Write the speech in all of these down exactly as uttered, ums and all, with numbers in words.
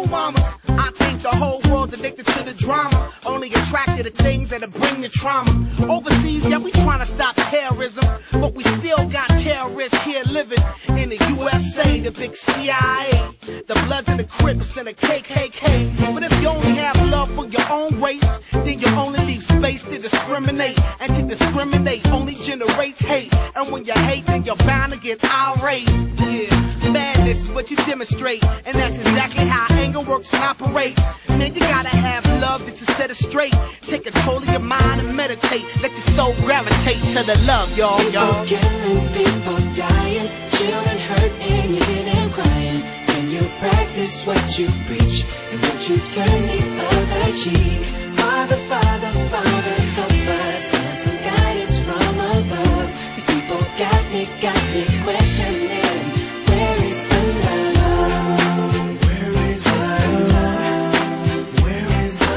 mamas. I think the whole world's addicted to the drama, only attracted to things that'll bring the trauma. Overseas, yeah, we trying to stop terrorism, but we still got terrorists here living in the U S A, the big C I A, the Bloods and the Crips and the K K K. But if you only have love for your own race, then you only leave space to discriminate, and to discriminate only generates hate. And when you hate, then you're bound to get irate. Yeah, madness is what you demonstrate, and that's exactly how anger works and operates. Man, you gotta have love just to set it straight. Take control of your mind and meditate. Let your soul gravitate to the love, y'all, y'all. People killing, people dying, children hurt and you hear them crying. Can you practice what you preach, and would you turn the other cheek? Father, Father, Father, help us, send some guidance from above. These people got me, got me questioning, where is the love? Where is the love? Where is the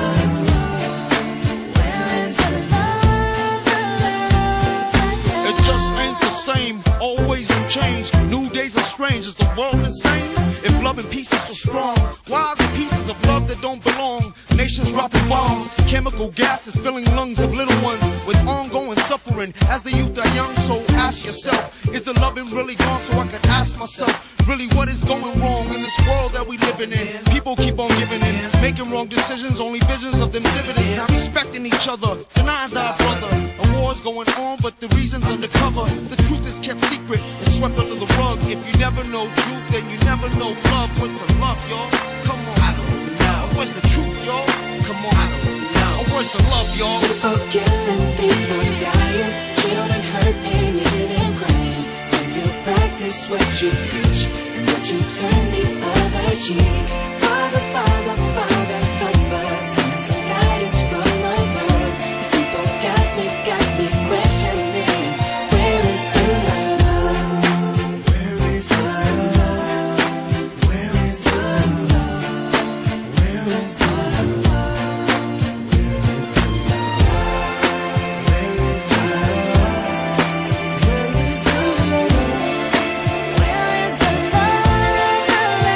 love? Where is the love? The love, the love? It just ain't the same, always in change. New days are strange, is the world insane? If love and peace is so strong, why are the pieces of love that don't belong? Nations dropping bombs, chemical gases filling lungs of little ones with ongoing suffering as the youth are young. So ask yourself, is the loving really gone? So I could ask myself, really what is going wrong in this world that we living in? People keep on giving in, making wrong decisions, only visions of them dividends. Not respecting each other, denying thy brother. A war's going on, but the reason's undercover. The truth is kept secret, it's swept under the rug. If you never know truth, then you never know love. What's the love, y'all? Come on, I don't know. Where's the truth, y'all? Come on, I don't know. Where's the love, y'all? People killing, people dying, children hurt and you hear them crying. When you practice what you preach, and would you turn the other cheek? Father, Father, Father, help us, send some guidance from above. These people got me, got me questioning, where is the love? Where is the love? Where is the love? Where is the love? Where is the love? Where is the love? Where is the love? Where is the love?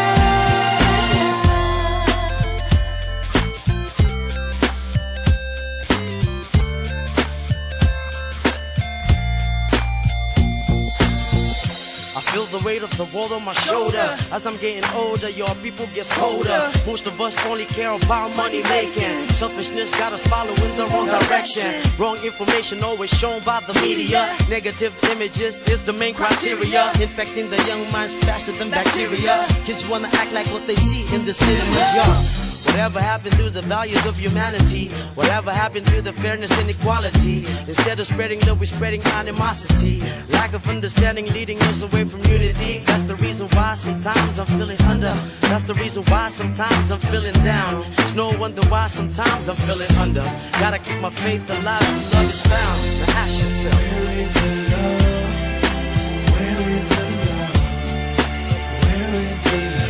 I feel the weight of the world on my shoulder. As I'm getting older, your people get colder. Most of us only care about money making. Selfishness got us following the wrong direction. Wrong information always shown by the media. Negative images is the main criteria, infecting the young minds faster than bacteria. Kids wanna act like what they see in the cinemas, yeah. Whatever happened to the values of humanity? Whatever happened to the fairness and equality? Instead of spreading love, we're spreading animosity. Lack of understanding leading us away from unity. That's the reason why sometimes I'm feeling under. That's the reason why sometimes I'm feeling down. It's no wonder why sometimes I'm feeling under. Gotta keep my faith alive till love is found. Now ask yourself, Where is the love? Where is the love? Where is the love?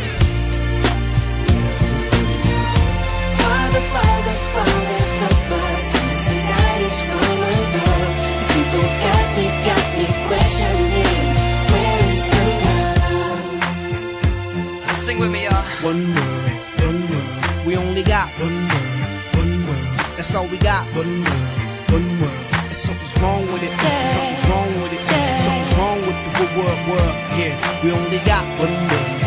Father, Father, Father, help us, send some guidance from above. These people got me, got me questioning, where is the love? sing with me, y'all. One word, one word. We only got one word, one word. That's all we got. One word, one word. And something's wrong with it. Something's wrong with it. Something's wrong with the word, word. Yeah, we only got one word.